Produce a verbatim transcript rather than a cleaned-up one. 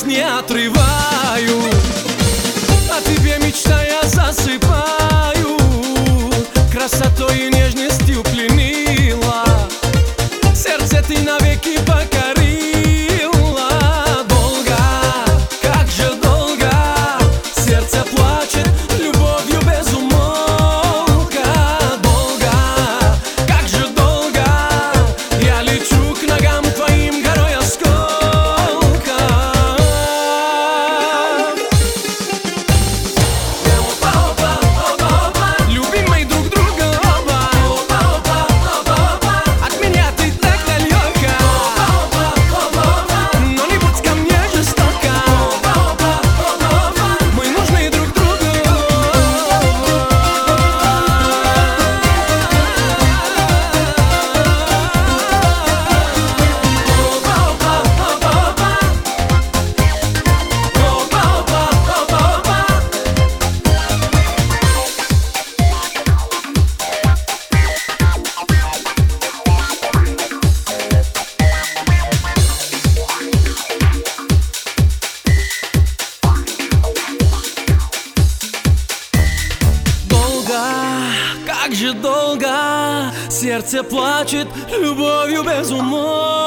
не отрываю. О тебе мечтая засыпаю, красотой и нежностью пленила, сердце ты навеки покорила. Долго, как же долго, сердце плачет любовью без умолка. Долго, как же долго, я лечу к ногам твоим горой осколков. Любимый друг друга оба, от меня ты так далека, но не будь ко мне жестока. Мы нужны друг другу. Долго, как же долго, сердце плачет любовью без умолка.